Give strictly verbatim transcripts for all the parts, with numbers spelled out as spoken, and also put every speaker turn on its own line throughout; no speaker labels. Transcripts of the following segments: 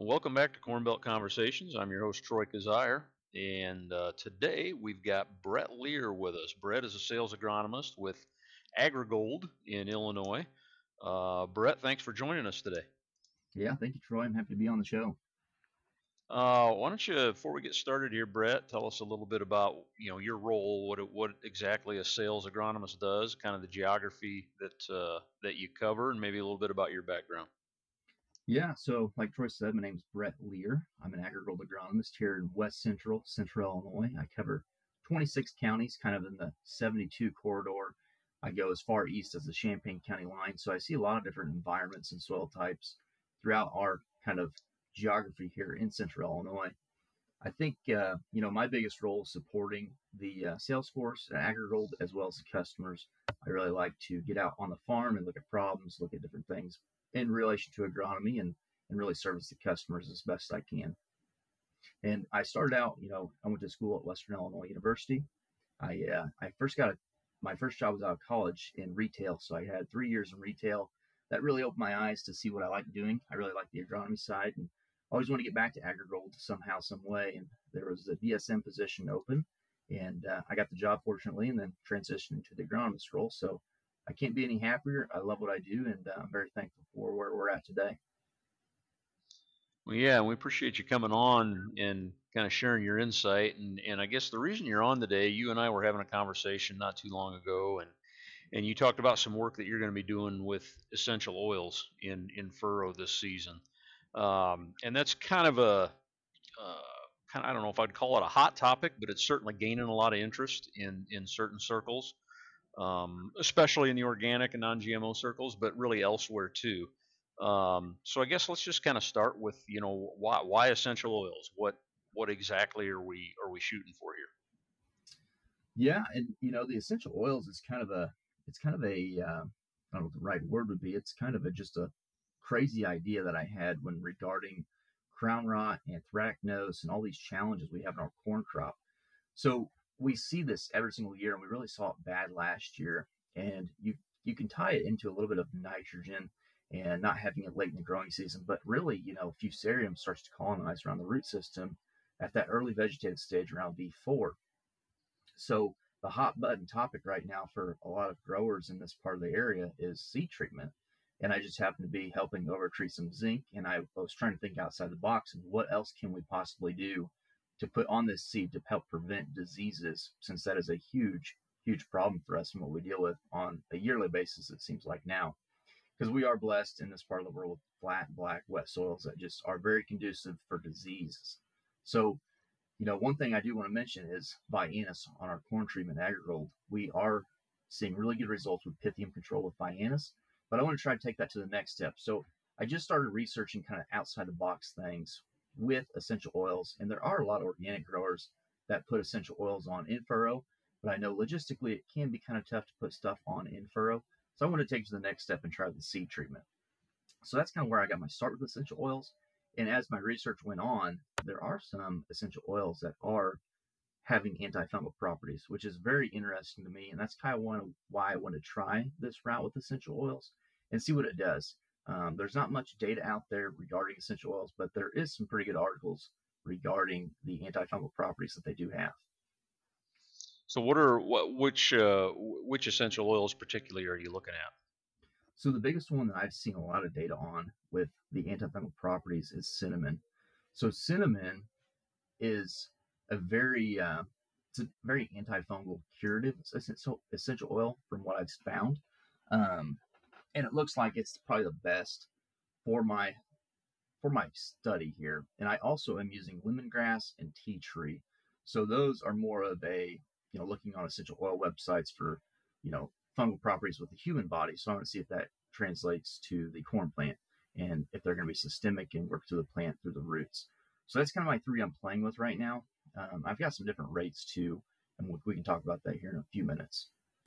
Welcome back to Corn Belt Conversations. I'm your host, Troy Kazire, and uh, today we've got Brett Lear with us. Brett is a sales agronomist with AgriGold in Illinois. Uh, Brett, thanks for joining us today.
Yeah, thank you, Troy. I'm happy to be on the show.
Uh, why don't you, before we get started here, Brett, tell us a little bit about you know your role, what it, what exactly a sales agronomist does, kind of the geography that uh, that you cover, and maybe a little bit about your background.
Yeah, so like Troy said, my name's Brett Lear. I'm an agricultural agronomist here in West Central, Central Illinois. I cover twenty-six counties, kind of in the seventy-two corridor. I go as far east as the Champaign County line, so I see a lot of different environments and soil types throughout our kind of geography here in Central Illinois. I think uh, you know my biggest role is supporting the uh, sales force at AgriGold as well as the customers. I really like to get out on the farm and look at problems, look at different things in relation to agronomy, and and really service the customers as best I can. And I started out, you know, I went to school at Western Illinois University. I uh, I first got a, my first job was out of college in retail, so I had three years in retail. That really opened my eyes to see what I like doing. I really like the agronomy side, and I always want to get back to AgriGold somehow, some way. And there was a D S M position open, and uh, I got the job fortunately, and then transitioned into the agronomist role. So I can't be any happier. I love what I do, and uh, I'm very thankful for where we're at today.
Well, yeah, we appreciate you coming on and kind of sharing your insight. And, and I guess the reason you're on today, you and I were having a conversation not too long ago, and, and you talked about some work that you're going to be doing with essential oils in, in furrow this season. Um, and that's kind of a, uh, kind of, I don't know if I'd call it a hot topic, but it's certainly gaining a lot of interest in, in certain circles, um, especially in the organic and non G M O circles, but really elsewhere too. Um, so I guess let's just kind of start with you know why why essential oils? What what exactly are we are we shooting for here?
Yeah, and you know the essential oils is kind of a it's kind of a uh, I don't know what the right word would be. It's kind of a just a crazy idea that I had when regarding crown rot, anthracnose, and all these challenges we have in our corn crop. So we see this every single year, and we really saw it bad last year. And you you can tie it into a little bit of nitrogen and not having it late in the growing season, but really, you know, fusarium starts to colonize around the root system at that early vegetative stage around V four. So the hot button topic right now for a lot of growers in this part of the area is seed treatment. And I just happen to be helping over treat some zinc. And I was trying to think outside the box and what else can we possibly do to put on this seed to help prevent diseases, since that is a huge, huge problem for us and what we deal with on a yearly basis, it seems like now. Because we are blessed in this part of the world with flat, black, wet soils that just are very conducive for diseases. So you know, one thing I do want to mention is Viannis on our corn treatment AgriGold. We are seeing really good results with Pythium control with Viannis, but I want to try to take that to the next step. So I just started researching kind of outside the box things with essential oils, and there are a lot of organic growers that put essential oils on in furrow, but I know logistically it can be kind of tough to put stuff on in furrow. So I want to take it to the next step and try the seed treatment. So that's kind of where I got my start with essential oils. And as my research went on, there are some essential oils that are having antifungal properties, which is very interesting to me. And that's kind of one of why I want to try this route with essential oils and see what it does. Um, there's not much data out there regarding essential oils, but there is some pretty good articles regarding the antifungal properties that they do have.
So what are what which uh, which essential oils particularly are you looking at?
So the biggest one that I've seen a lot of data on with the antifungal properties is cinnamon. So cinnamon is a very uh, it's a very antifungal curative essential essential oil from what I've found, um, and it looks like it's probably the best for my for my study here. And I also am using lemongrass and tea tree, so those are more of a you know looking on essential oil websites for you know fungal properties with the human body. So I want to see if that translates to the corn plant and if they're going to be systemic and work through the plant through the roots. So that's kind of my three I'm playing with right now. Um, I've got some different rates too, and we can talk about that here in a few minutes.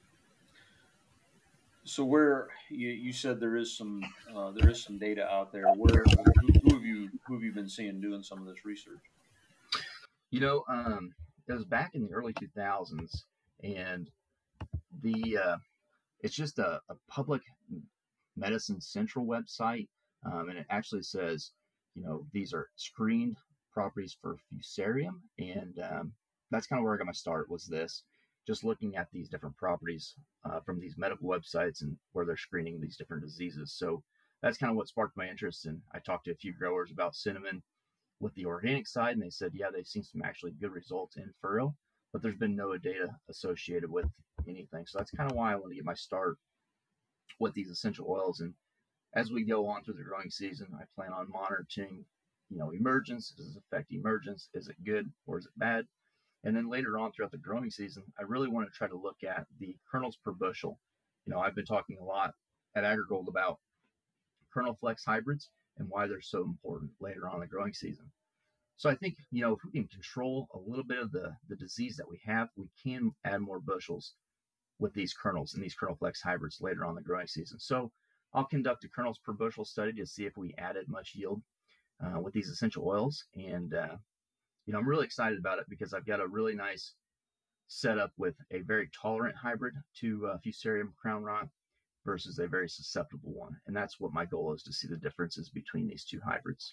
So where you, you said there is some uh, there is some data out there. Where who, who have you who have you been seeing doing some of this research?
You know, um, it was back in the early two thousands, and the uh, it's just a, a public medicine central website, um, and it actually says you know, these are screened properties for Fusarium, and um, that's kind of where I got my start, was this, just looking at these different properties uh, from these medical websites and where they're screening these different diseases. So that's kind of what sparked my interest. And I talked to a few growers about cinnamon with the organic side, and they said, yeah, they've seen some actually good results in furrow, but there's been no data associated with anything. So that's kind of why I want to get my start with these essential oils. And as we go on through the growing season, I plan on monitoring, you know, emergence. Does it affect emergence? Is it good or is it bad? And then later on throughout the growing season, I really want to try to look at the kernels per bushel. You know, I've been talking a lot at AgriGold about kernel flex hybrids and why they're so important later on in the growing season. So I think, you know, if we can control a little bit of the, the disease that we have, we can add more bushels with these kernels and these kernel flex hybrids later on in the growing season. So I'll conduct a kernels per bushel study to see if we added much yield uh, with these essential oils. And, uh, you know, I'm really excited about it because I've got a really nice setup with a very tolerant hybrid to uh, Fusarium crown rot versus a very susceptible one. And that's what my goal is, to see the differences between these two hybrids.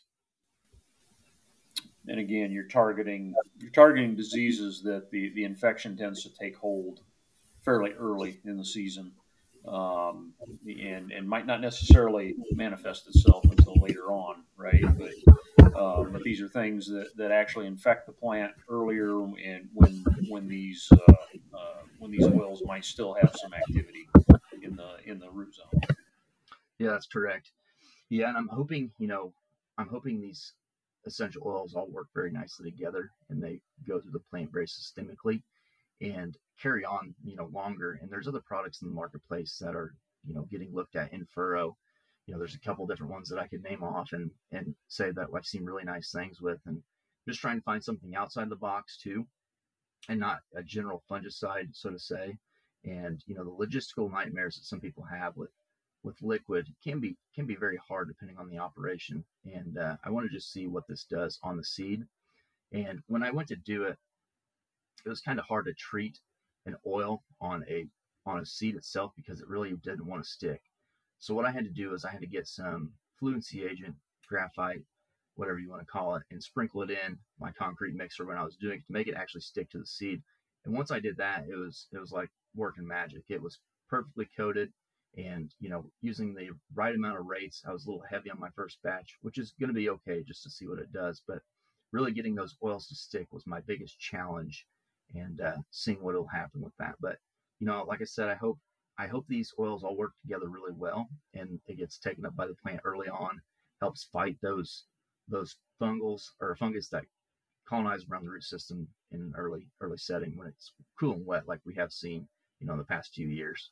And again, you're targeting you're targeting diseases that the, the infection tends to take hold fairly early in the season, um, and and might not necessarily manifest itself until later on, right? But uh, but these are things that, that actually infect the plant earlier, and when when these uh, uh, when these oils might still have some activity in the in the root zone.
Yeah, that's correct. Yeah, and I'm hoping, you know, I'm hoping these essential oils all work very nicely together and they go through the plant very systemically and carry on, you know, longer. And there's other products in the marketplace that are, you know, getting looked at in furrow. You know, there's a couple different ones that I could name off and and say that I've seen really nice things with, and just trying to find something outside the box too, and not a general fungicide, so to say. And, you know, the logistical nightmares that some people have with with liquid can be can be very hard depending on the operation. And uh, I want to just see what this does on the seed. And when I went to do it, it was kind of hard to treat an oil on a on a seed itself because it really didn't want to stick. So what I had to do is I had to get some fluency agent, graphite, whatever you want to call it, and sprinkle it in my concrete mixer when I was doing it to make it actually stick to the seed. And once I did that, it was it was like working magic. It was perfectly coated. And, you know, using the right amount of rates, I was a little heavy on my first batch, which is going to be okay just to see what it does. But really getting those oils to stick was my biggest challenge, and uh, seeing what will happen with that. But, you know, like I said, I hope I hope these oils all work together really well, and it gets taken up by the plant early on, helps fight those those fungals or fungus that colonize around the root system in an early early setting when it's cool and wet, like we have seen, you know, in the past few years.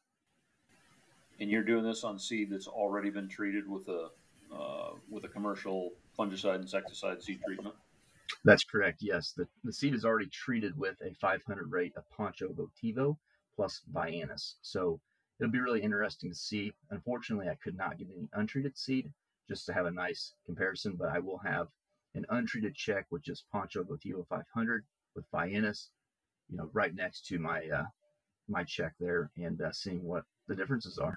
And you're doing this on seed that's already been treated with a uh, with a commercial fungicide insecticide seed treatment.
That's correct. Yes, the, the seed is already treated with a five hundred rate of Poncho Votivo plus Viannis. So it'll be really interesting to see. Unfortunately, I could not get any untreated seed just to have a nice comparison, but I will have an untreated check with just Poncho Votivo five hundred with Viannis, you know, right next to my uh, my check there, and uh, seeing what the differences are.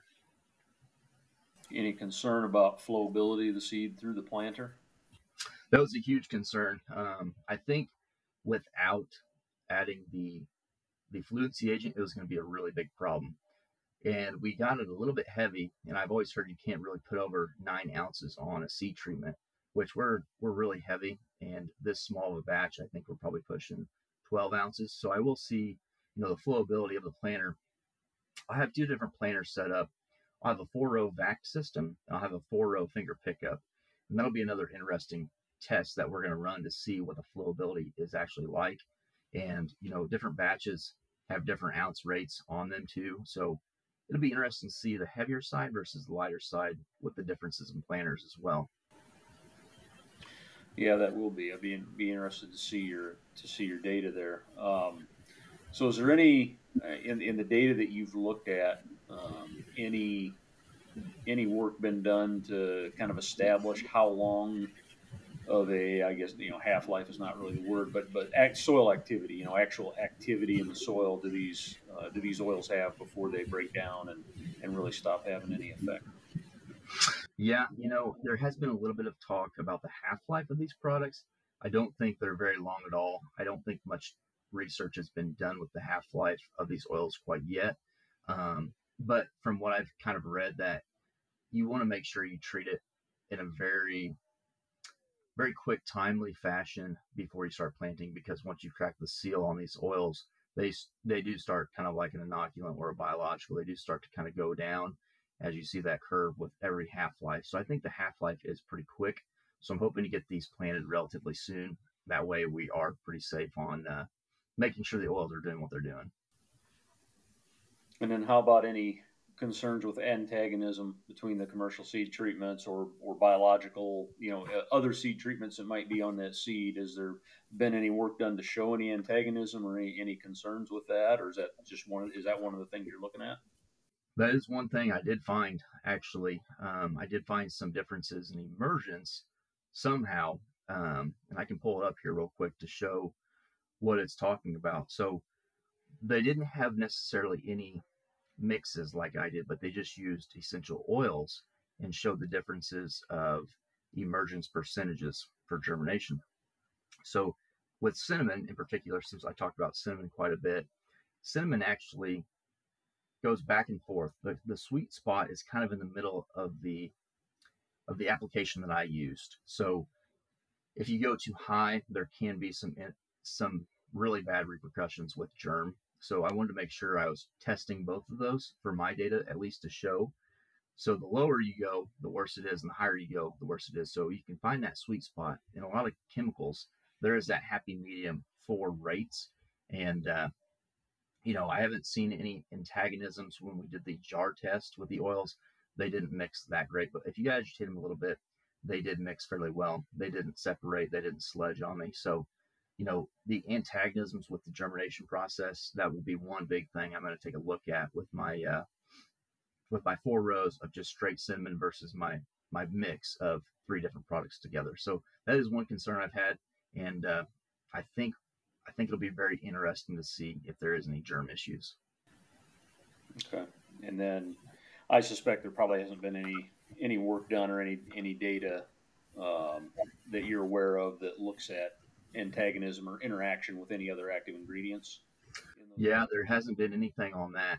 Any concern about flowability of the seed through the planter?
That was a huge concern. Um, I think without adding the the fluency agent, it was going to be a really big problem. And we got it a little bit heavy, and I've always heard you can't really put over nine ounces on a seed treatment, which we're we're really heavy. And this small of a batch, I think we're probably pushing twelve ounces. So I will see, you know, the flowability of the planter. I have two different planters set up. I'll have a four-row vac system, and I'll have a four-row finger pickup. And that'll be another interesting test that we're going to run to see what the flowability is actually like. And, you know, different batches have different ounce rates on them too. So it'll be interesting to see the heavier side versus the lighter side with the differences in planters as well.
Yeah, that will be. I'd be be interested to see your to see your data there. Um, so, is there any in in the data that you've looked at, um, any any work been done to kind of establish how long of a, I guess, you know, half life is not really the word, but but act, soil activity, you know, actual activity in the soil do these uh, do these oils have before they break down and and really stop having any effect?
Yeah, you know, there has been a little bit of talk about the half-life of these products. I don't think they're very long at all. I don't think much research has been done with the half-life of these oils quite yet. Um, but from what I've kind of read, that you want to make sure you treat it in a very, very quick, timely fashion before you start planting, because once you crack the seal on these oils, they they do start kind of like an inoculant or a biological. They do start to kind of go down as you see that curve with every half life. So I think the half life is pretty quick. So I'm hoping to get these planted relatively soon. That way we are pretty safe on uh, making sure the oils are doing what they're doing.
And then how about any concerns with antagonism between the commercial seed treatments or, or biological, you know, uh, other seed treatments that might be on that seed? Has there been any work done to show any antagonism or any, any concerns with that? Or is that just one, is that one of the things you're looking at?
That is one thing I did find, actually. Um, I did find some differences in emergence somehow. Um, and I can pull it up here real quick to show what it's talking about. So they didn't have necessarily any mixes like I did, but they just used essential oils and showed the differences of emergence percentages for germination. So with cinnamon in particular, since I talked about cinnamon quite a bit, cinnamon actually goes back and forth. The, the sweet spot is kind of in the middle of the of the application that I used. So if you go too high, there can be some some really bad repercussions with germ. So I wanted to make sure I was testing both of those for my data, at least to show. So the lower you go, the worse it is, and the higher you go, the worse it is. So you can find that sweet spot in a lot of chemicals. There is that happy medium for rates, and uh, you know, I haven't seen any antagonisms when we did the jar test with the oils. They didn't mix that great, but if you agitate them a little bit, they did mix fairly well. They didn't separate, they didn't sludge on me. So, you know, the antagonisms with the germination process, that will be one big thing I'm going to take a look at with my uh, with my four rows of just straight cinnamon versus my my mix of three different products together. So that is one concern I've had, and uh, I think I think it'll be very interesting to see if there is any germ issues.
Okay. And then I suspect there probably hasn't been any any work done or any any data um, that you're aware of that looks at antagonism or interaction with any other active ingredients. In those
Yeah, there hasn't been anything on that,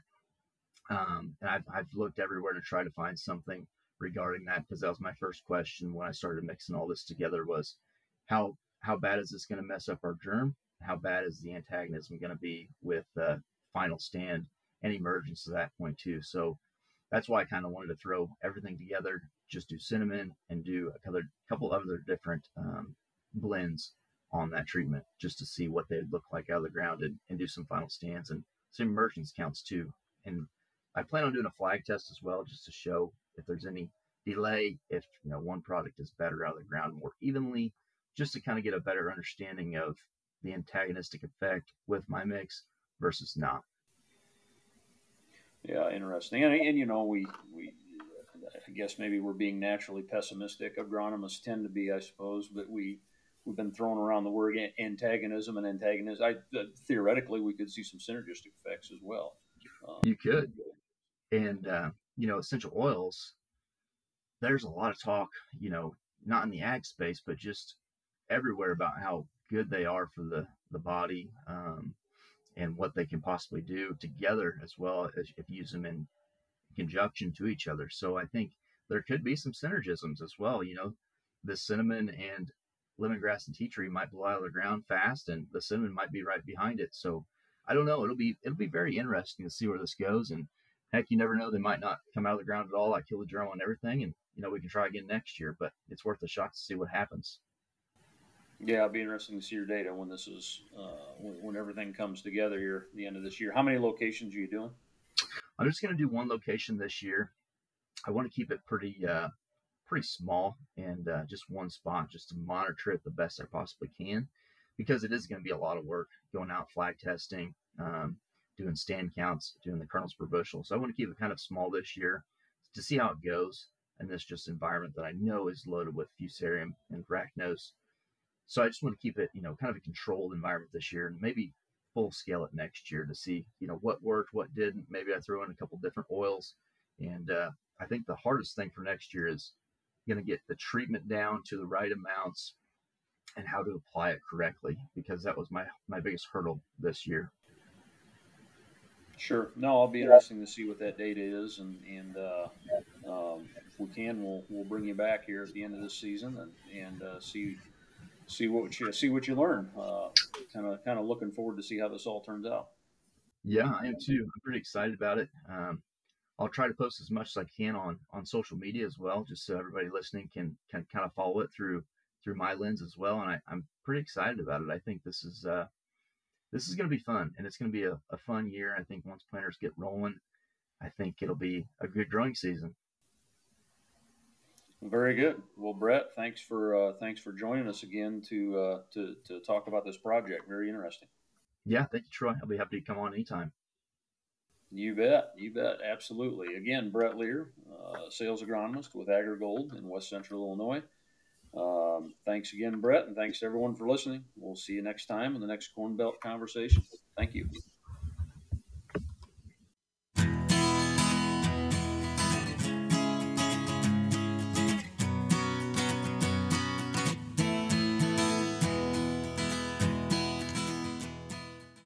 um, and I've I've looked everywhere to try to find something regarding that, because that was my first question when I started mixing all this together was how how bad is this going to mess up our germ? How bad is the antagonism going to be with uh, final stand and emergence at that point too? So that's why I kind of wanted to throw everything together, just do cinnamon and do a couple, couple other different um, blends on that treatment, just to see what they'd look like out of the ground, and, and do some final stands and some emergence counts too. And I plan on doing a flag test as well, just to show if there's any delay, if you know one product is better out of the ground more evenly, just to kind of get a better understanding of the antagonistic effect with my mix versus not.
Yeah, interesting. And, and you know, we we I guess maybe we're being naturally pessimistic. Agronomists tend to be, I suppose, but we we've been throwing around the word antagonism and antagonism. I uh, theoretically we could see some synergistic effects as well. Um,
You could, and uh, you know, essential oils. There's a lot of talk, you know, not in the ag space, but just everywhere about how good they are for the the body, um, and what they can possibly do together, as well as if you use them in conjunction to each other. So I think there could be some synergisms as well. You know, the cinnamon and lemongrass and tea tree might blow out of the ground fast, and the cinnamon might be right behind it. So I don't know. It'll be it'll be very interesting to see where this goes. And heck, you never know. They might not come out of the ground at all. I kill the germ on everything, and you know we can try again next year. But it's worth a shot to see what happens.
yeah, it'll be interesting to see your data when this is uh, when, when everything comes together here at the end of this year. How many locations are you doing?
I'm just going to do one location this year. I want to keep it pretty uh, pretty small, and uh, just one spot, just to monitor it the best I possibly can, because it is going to be a lot of work going out flag testing, um, doing stand counts, doing the kernels per bushel. So I want to keep it kind of small this year to see how it goes in this just environment that I know is loaded with fusarium and arachnos. So I just want to keep it, you know, kind of a controlled environment this year, and maybe full scale it next year to see, you know, what worked, what didn't. Maybe I throw in a couple different oils. And uh, I think the hardest thing for next year is going to get the treatment down to the right amounts and how to apply it correctly, because that was my, my biggest hurdle this year.
Sure. No, I'll be interesting to see what that data is, and and uh, um, if we can, we'll we'll bring you back here at the end of this season and and uh, see see what you see what you learn. Kind of kind of looking forward to see how this all turns out.
Yeah, I am too. I'm pretty excited about it. Um, I'll try to post as much as I can on on social media as well, just so everybody listening can can kind of follow it through through my lens as well. And I, I'm pretty excited about it. I think this is uh, this is going to be fun, and it's going to be a, a fun year. I think once planters get rolling, I think it'll be a good growing season.
Very good. Well, Brett, thanks for uh, thanks for joining us again to uh, to to talk about this project. Very interesting.
Yeah, thank you, Troy. I'll be happy to come on anytime.
You bet. You bet. Absolutely. Again, Brett Lear, uh, sales agronomist with AgriGold in West Central Illinois. Um, thanks again, Brett, and thanks to everyone for listening. We'll see you next time in the next Corn Belt Conversation. Thank you.